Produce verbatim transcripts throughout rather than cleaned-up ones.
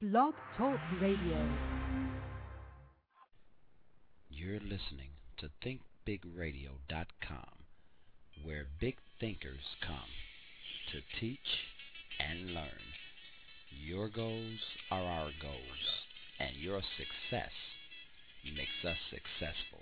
Blog Talk Radio. You're listening to think big radio dot com, where big thinkers come to teach and learn. Your goals are our goals, and your success makes us successful.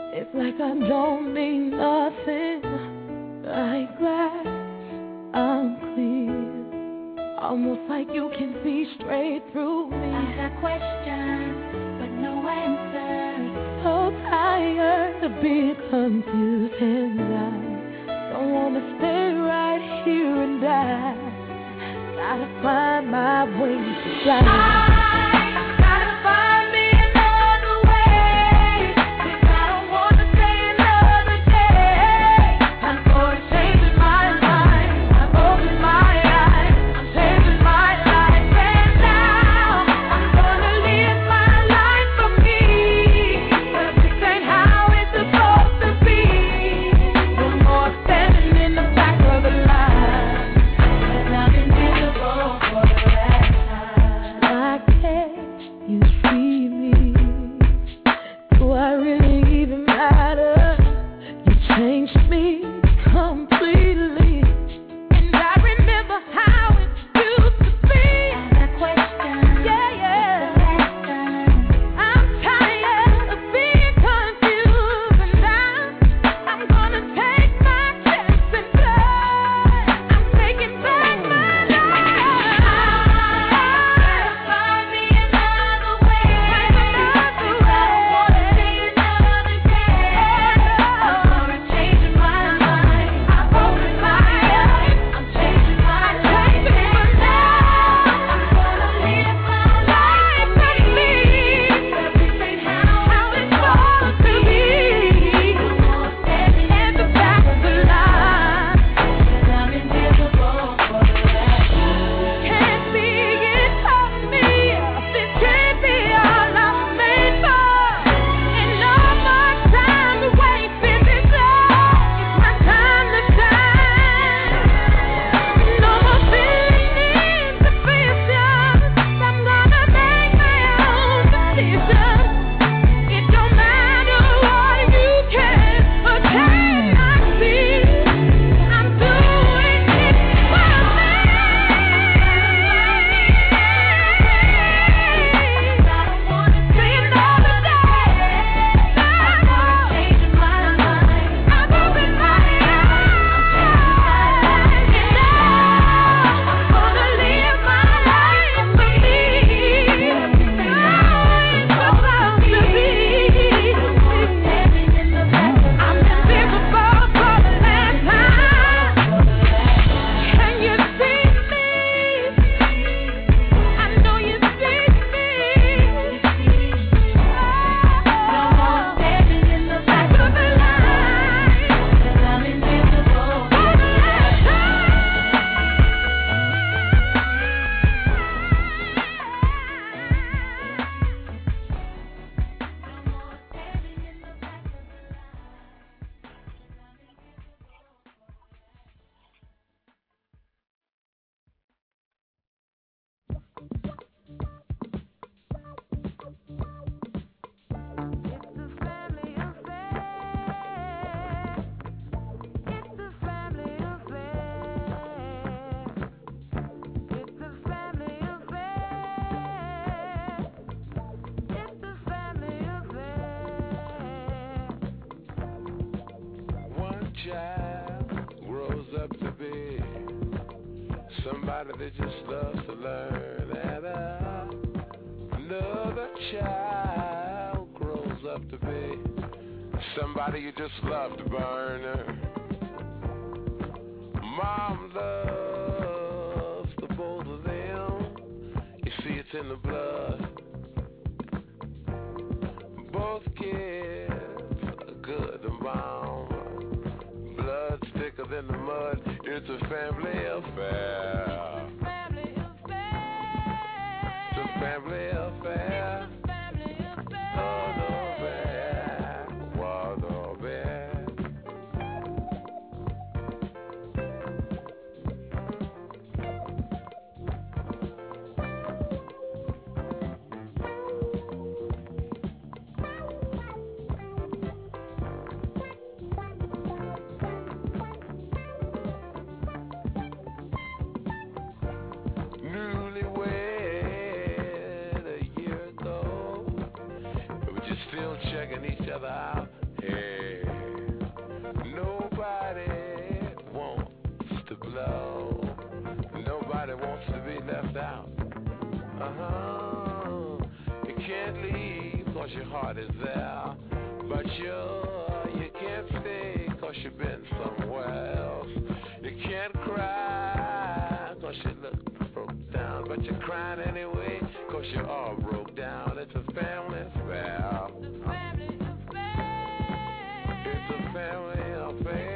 Like I don't mean nothing, like glass I'm almost like you can see straight through me. I got questions, but no answers. So tired of being confused, and I don't wanna stay right here and die. Gotta find my way to fly. I somebody that just loves to learn, and uh, another child grows up to be somebody you just love to burn. Mom loves the both of them. You see, it's in the blood. Both kids are good and bomb. Blood's thicker than the mud. It's a family affair. Family affair. It's a family affair. Oh, no, bad. What no bad. Checking each other out. Hey, nobody wants to blow. Nobody wants to be left out. Uh-huh. You can't leave cause your heart is there. But you, you can't stay cause you've been somewhere else. You can't cry cause you look broke down. But you're crying anyway cause you're all broke down. It's a family affair. It's a family affair.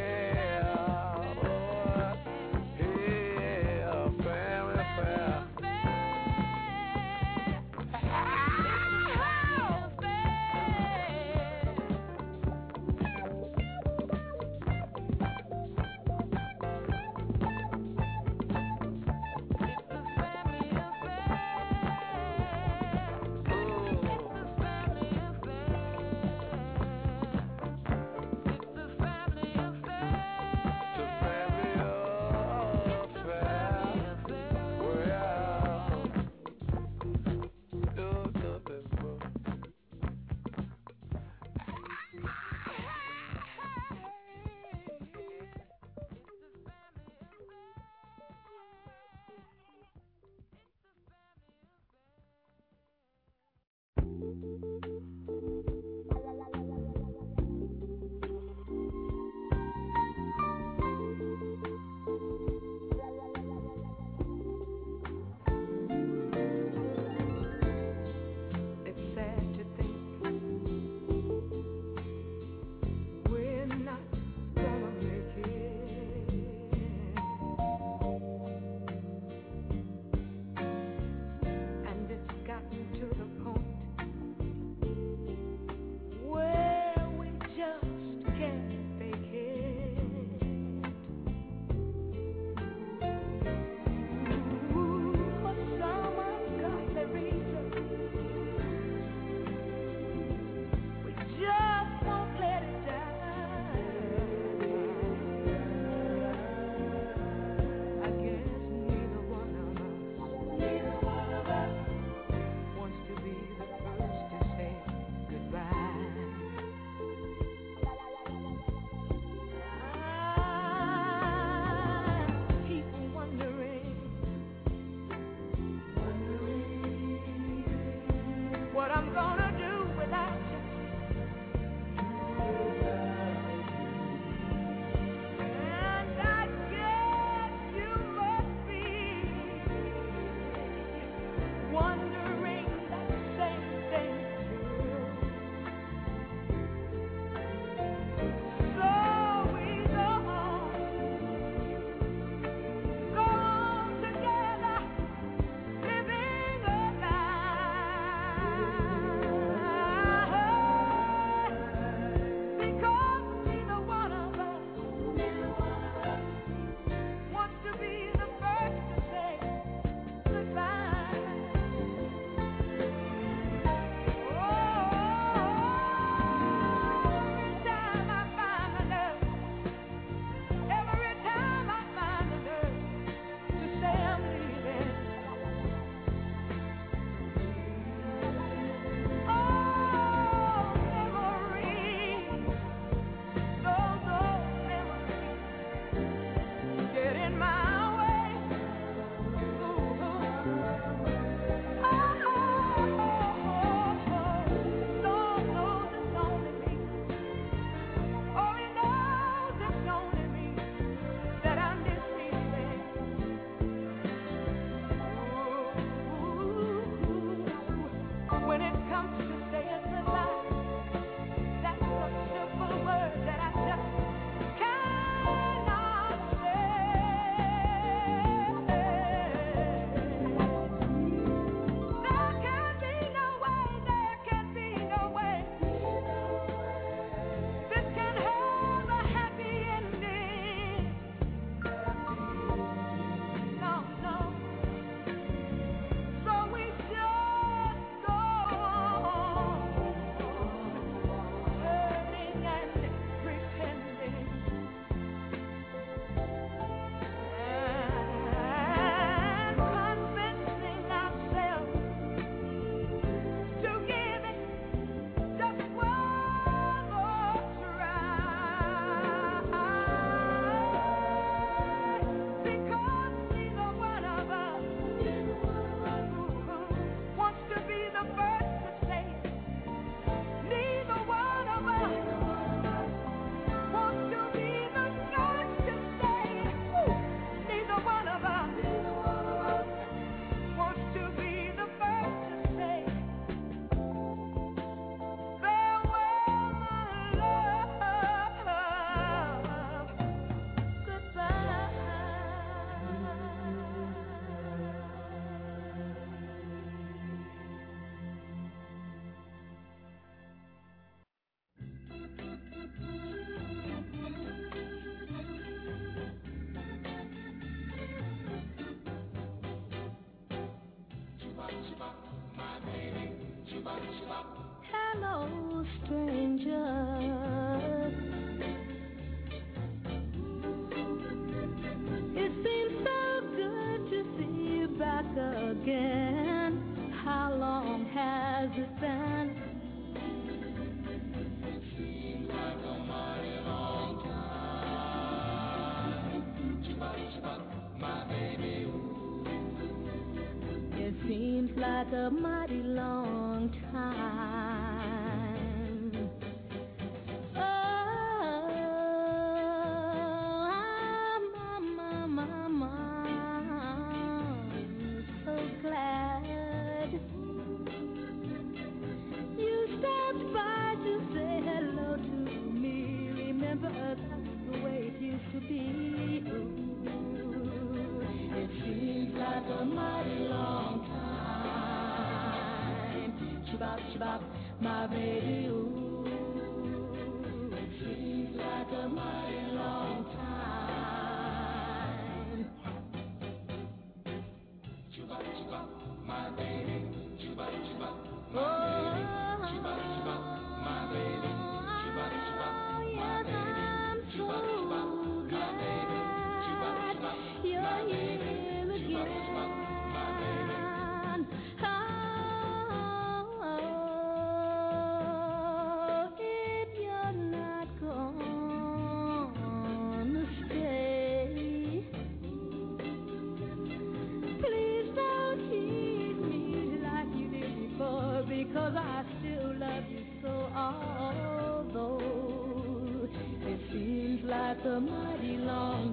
Hello, stranger. It seems so good to see you back again. How long has it been? Seems like a mighty long time. My baby, ooh. It seems like a mighty long time. Oh, my, my, my, my, I'm so glad you stopped by to say hello to me. Remember, that's the way it used to be. Ooh, it seems like a mighty long time. Shabbat, shabbat, my baby, ooh. It seems like a mighty long time. Shabbat, shabbat, my baby. Shabbat, shabbat, my baby. Shabbat, shabbat, my baby. Shabbat, shabbat, my baby. Shabbat, shabbat, my baby. Shabbat, shabbat, my baby. Shabbat, shabbat, my baby. Oh, if you're not gonna stay, please don't treat me like you did before, because I still love you so. Although it seems like a mighty long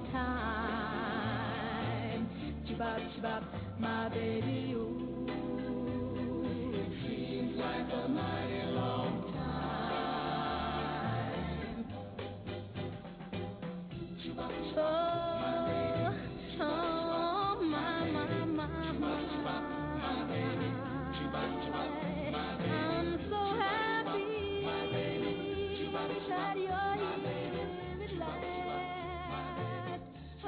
time. Chibab, chibab, my baby, ooh. It seems like a mighty long time. Chibab, chibab, my baby. Oh, my, my, my, my, my baby. Chibab, chibab, my baby. I'm so happy that you're here with life. Oh.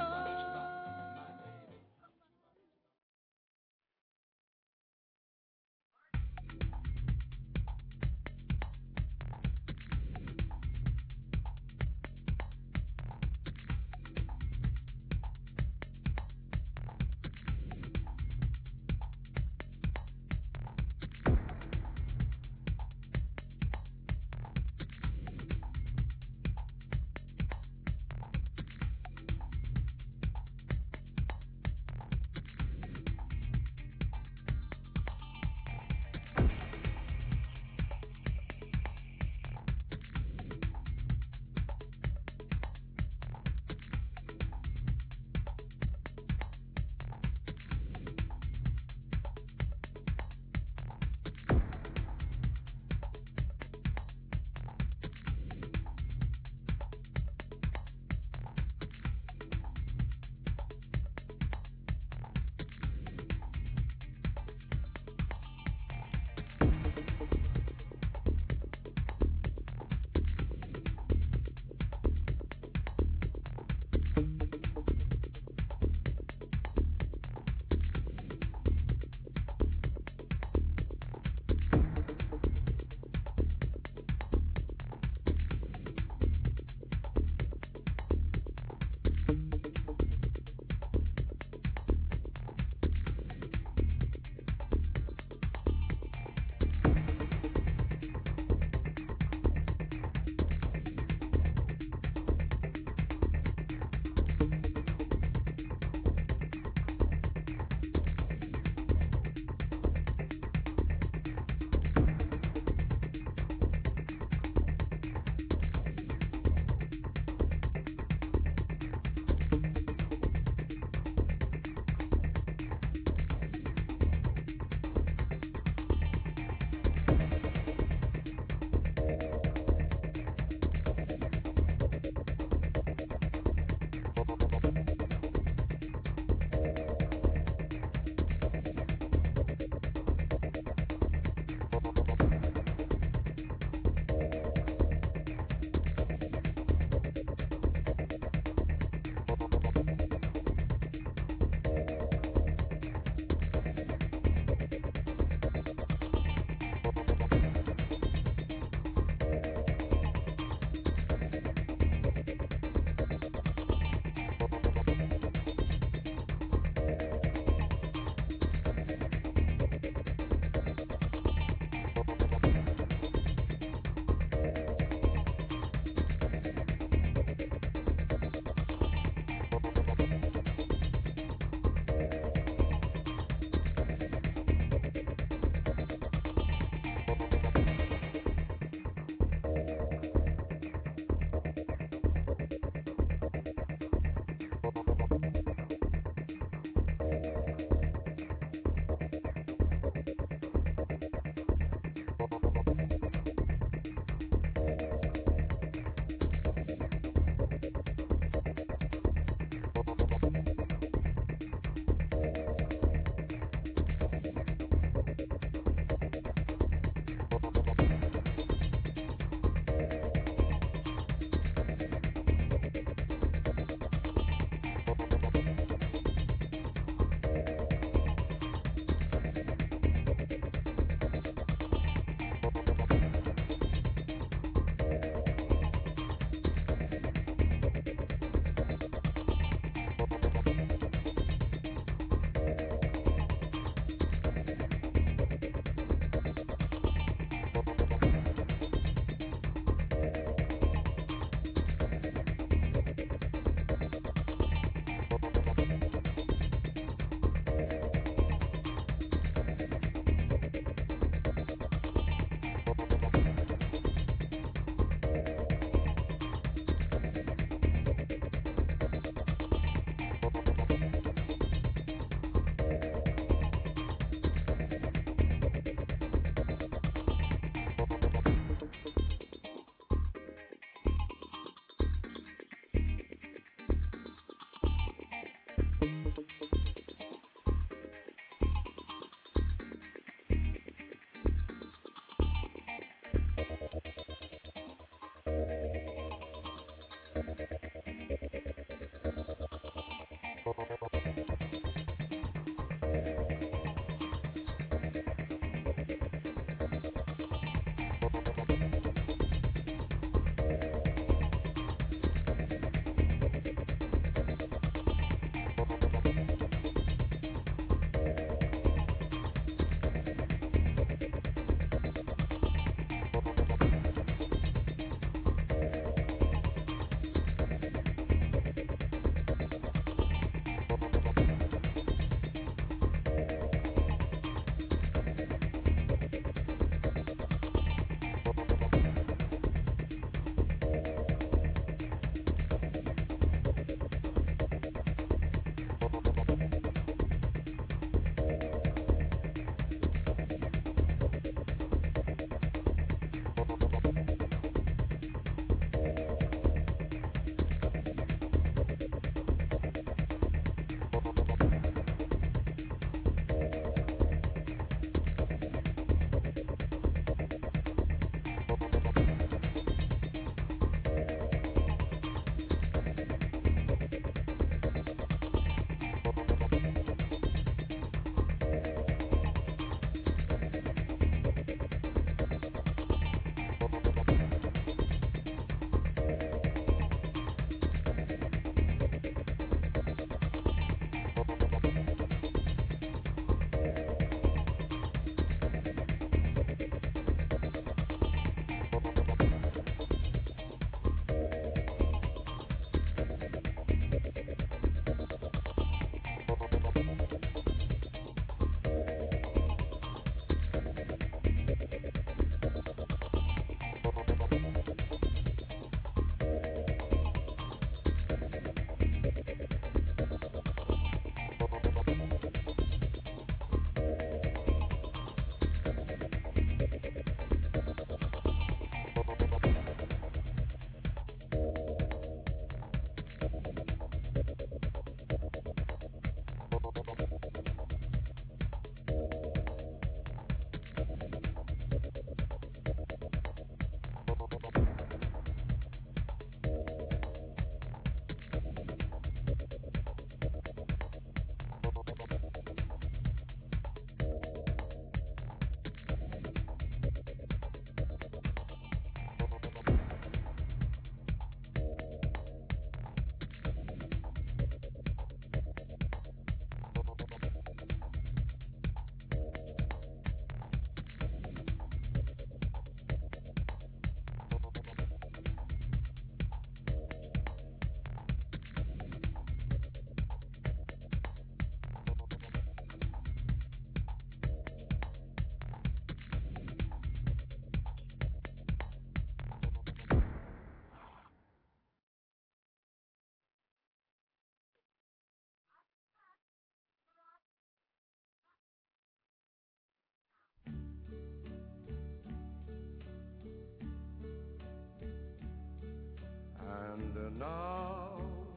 And now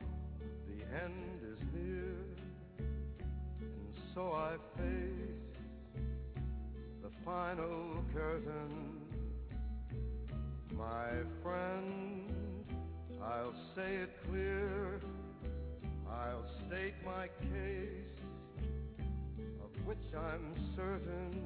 the end is near, and so I face the final curtain. My friend, I'll say it clear, I'll state my case, of which I'm certain.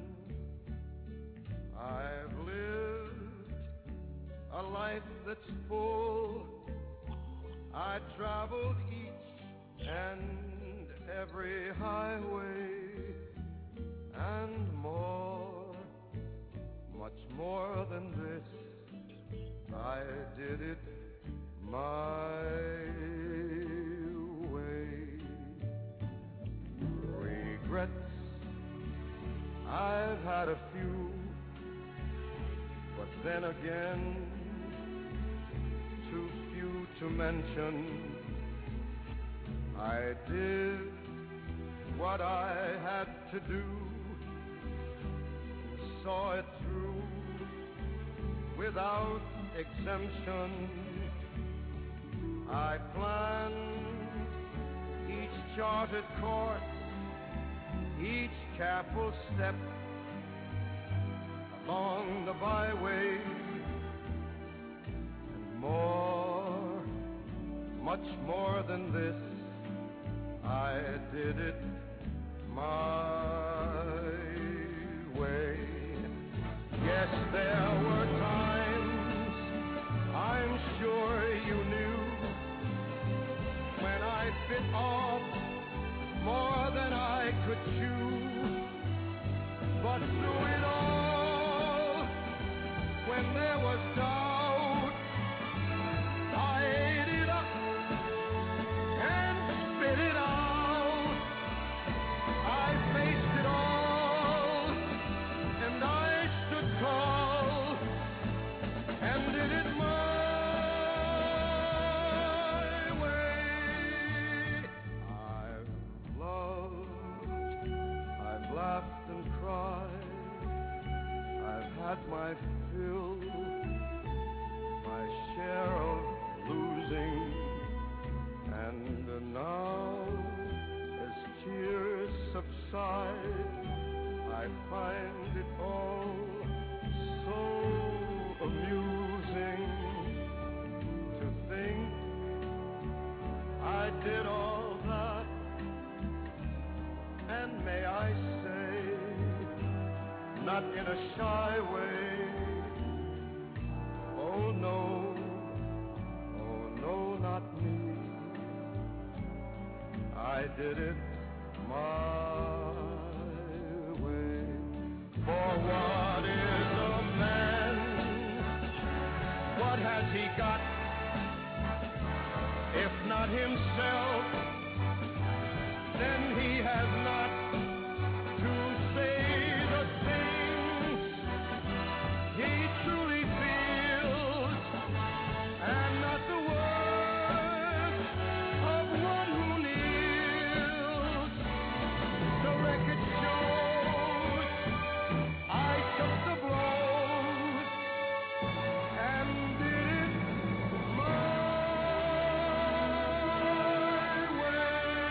I've lived a life that's full. I traveled each and every highway and more, much more than this. I did it my way. Regrets, I've had a few, but then again, too few to mention. I did what I had to do, saw it through without exemption. I planned each charted course, each careful step along the byway, and more, much more than this, I did it my way. Yes, there were times, I'm sure you knew, when I bit off more than I could chew. But through it all, when there was doubt, I ate it up and spit it out. I faced it all, and I stood tall, and did it my way. I've loved, I've laughed and cried, I've had my fill, my share of losing, and now, as tears subside, I find it all so amusing to think I did all that, and may I say, not in a shy way, oh no, oh no, not me. I did it my way. For what is a man? What has he got? If not himself, then he has not to say the things he truly feels, and not the words of one who kneels. The record shows I took the blows and did it my way.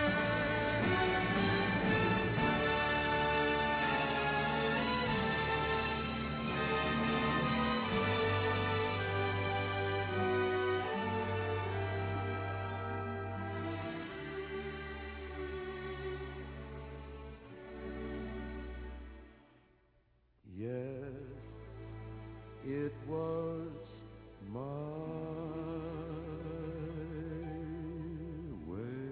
Yes, it was my way.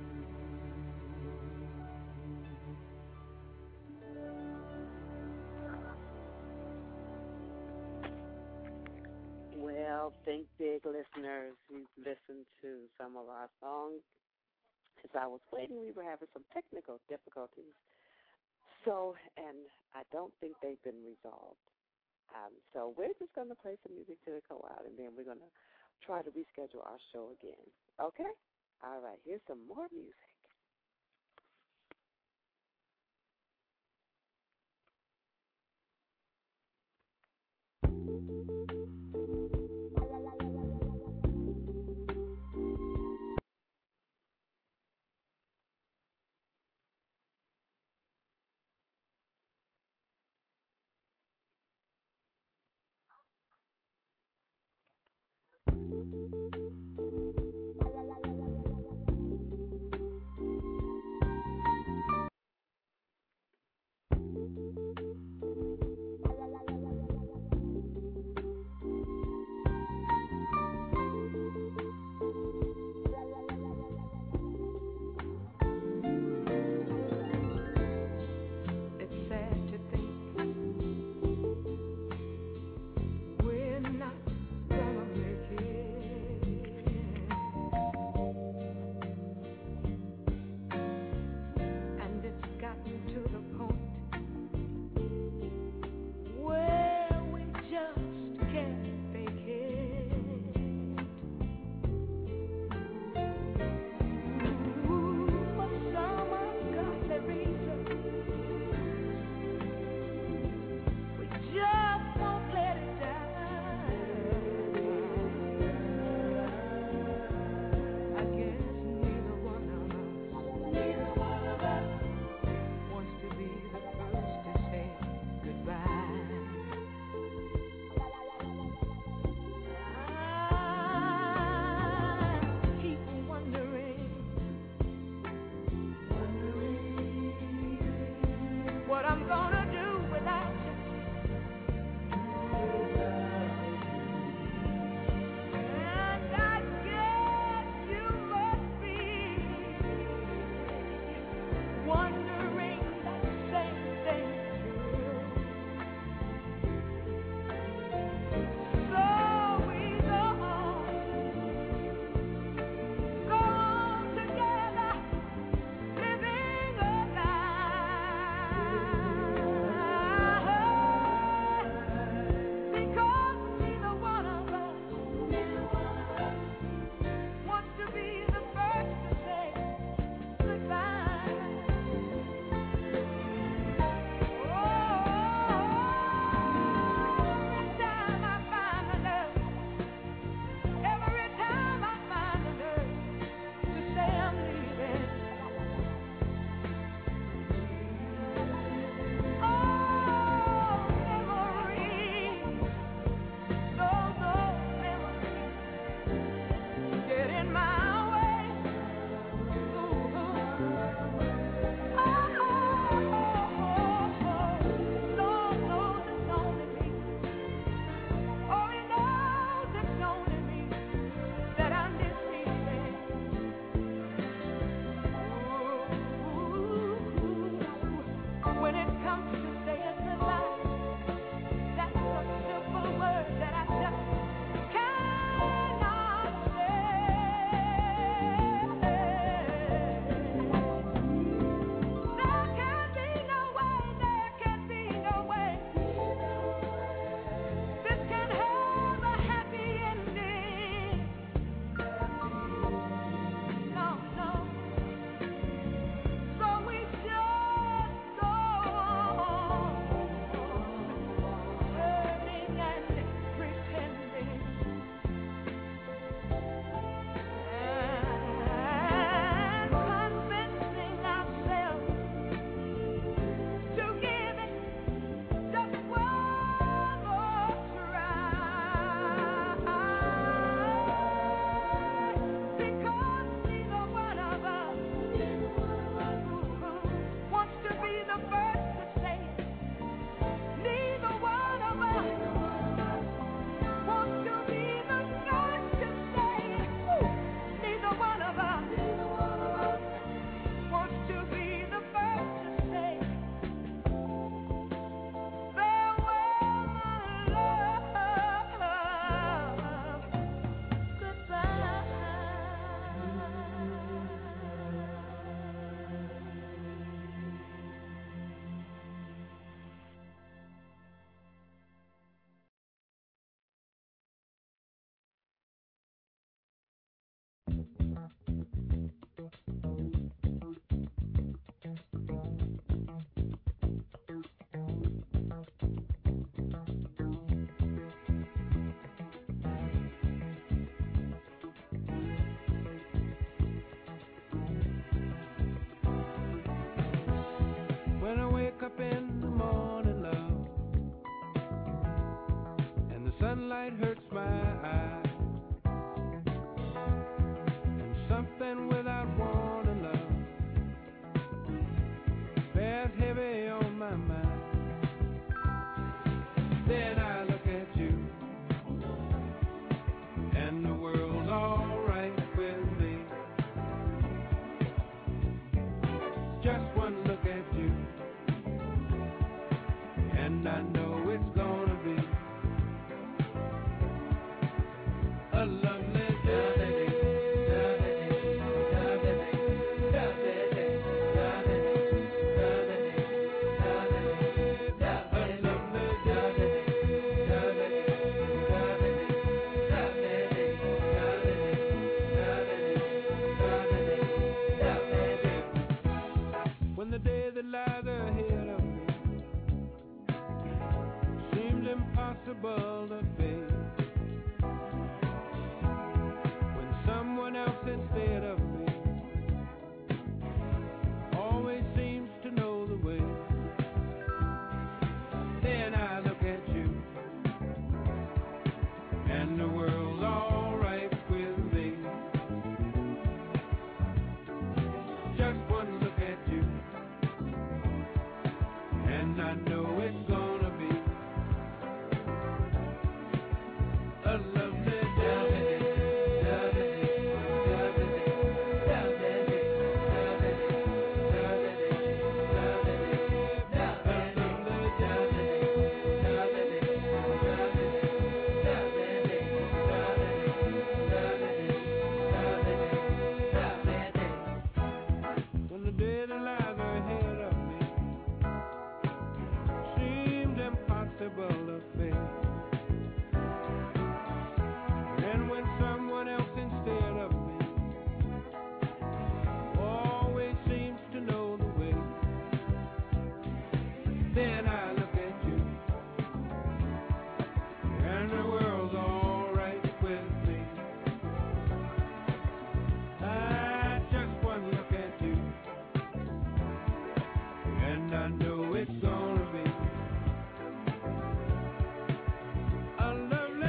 Well, Think Big listeners, you've listened to some of our songs. As I was waiting, we were having some technical difficulties. So, and I don't think they've been resolved. Um, so we're just going to play some music till it go out, and then we're going to try to reschedule our show again. Okay? All right, here's some more music. We're not gonna make it. lies heavy on my mind. Then I look at you, and the world's all right with me. Just one look at you, and I know it's gonna be a lovely day. When the day that lies ahead of me seems impossible to face, when someone else instead of me always seems to know the way, then I look at you, and the world's all right with me. Just one look at you, and I know it's gonna be a lovely day. When the day that lies ahead of me seems impossible to face, and when someone else instead of me always seems to know the way, then I look at you, and the world's all right with me. I just one look at you, and I know it's gonna be a lovely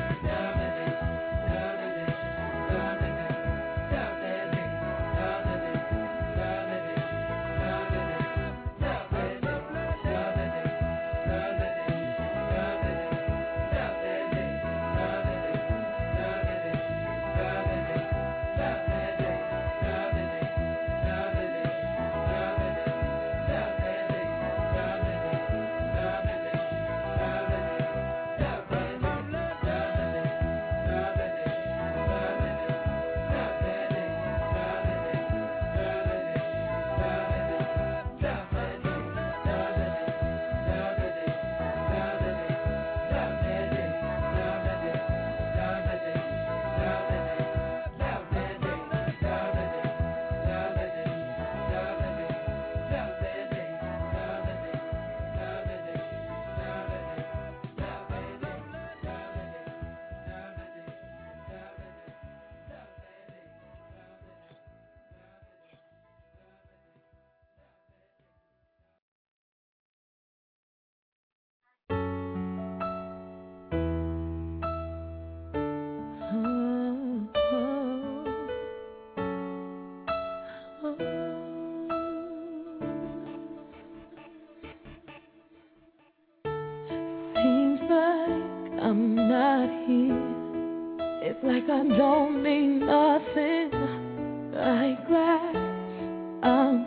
Seems like I'm not here. It's like I don't mean nothing. Like glass, I'm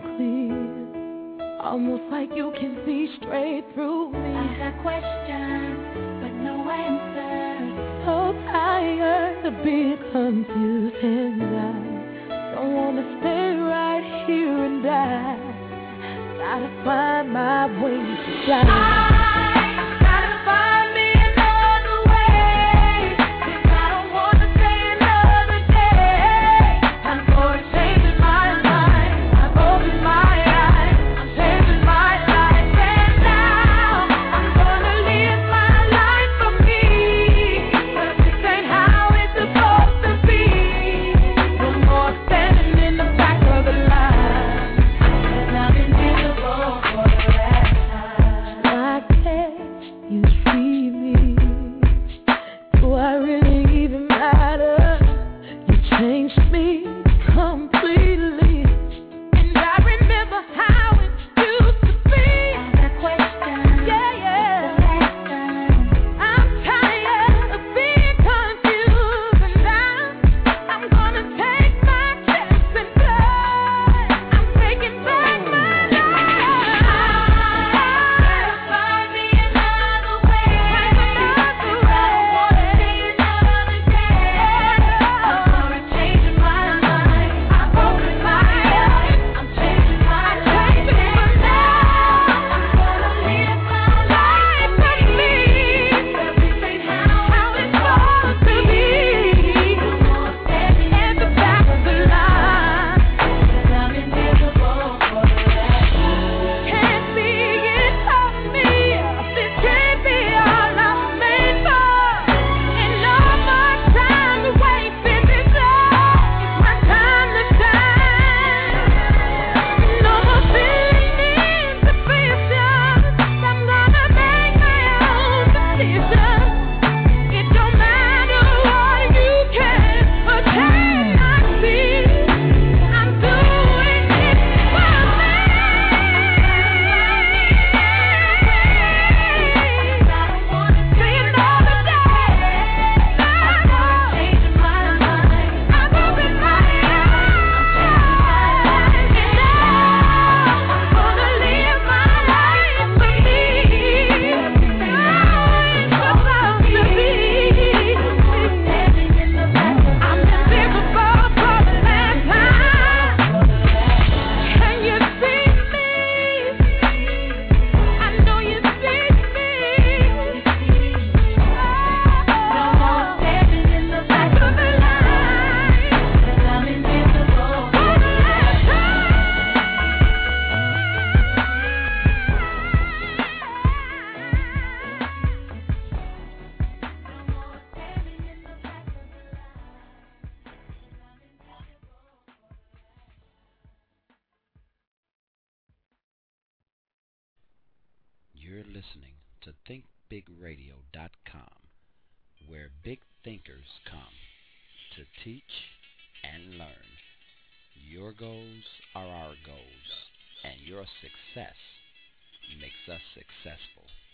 clear. Almost like you can see straight through me. I got questions, but no answers. So tired of being confused, and I don't wanna stay right here and die. Gotta find my way to fly. Standing in the back of the line. I You're listening to think big radio dot com, where big thinkers come to teach and learn. Your goals are our goals, and your success makes us successful.